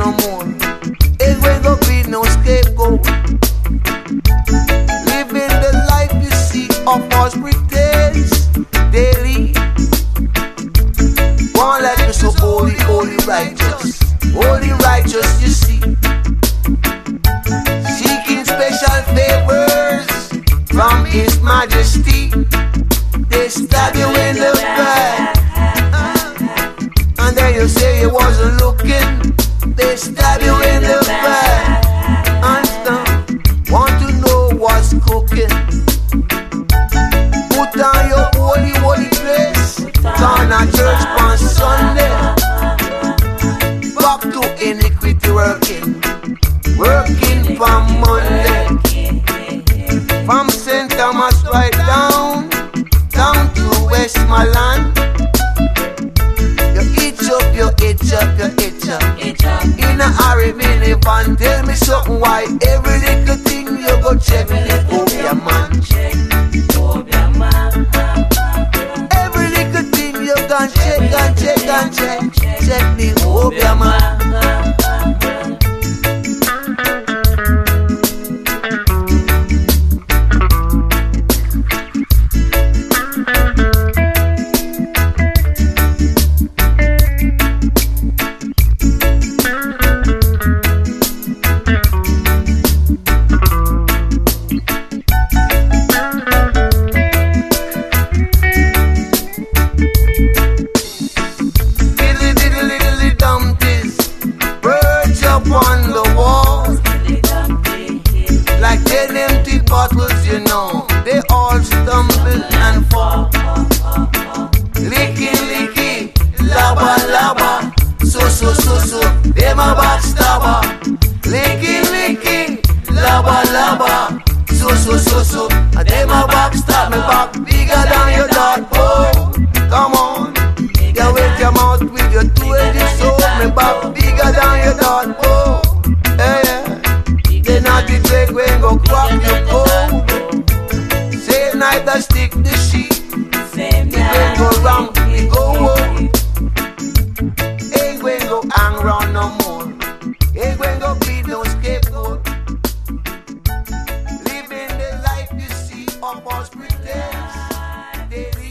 no more. Ain't going to be no scapegoat. Living the life you see of false pretense daily. One life is so holy, holy, righteous. Holy, righteous, you see. Seeking special favors from His Majesty. They stab you in the back, and then you say you wasn't looking. They stab you in the back, and still want to know what's cooking. Put on your holy, holy dress. Turn a church on Sunday. Back to iniquity working from Monday. From St. Thomas right down to Westmoreland. You itch up, you itch up, you itch up. In a hurry, minivan, tell me something why every little thing you go check the Obia man. Every little thing you can check and check and check the Obia man. On the wall, like 10 empty bottles, you know, they all stumble and fall. Licky, licky, laba, laba, so, them a backstabber. Licky, licky, laba, laba, so, them a backstab. Me back bigger than your dog, oh, come on. You wake your mouth with your two-edged sword. Me back bigger than your dog, oh. They not the drag when go crack your cold. Same night I stick the sheet. It when go wrong, it go home. Ain't when go hang round no more. Ain't when go be no scapegoat. Living the life you see of false pretense daily.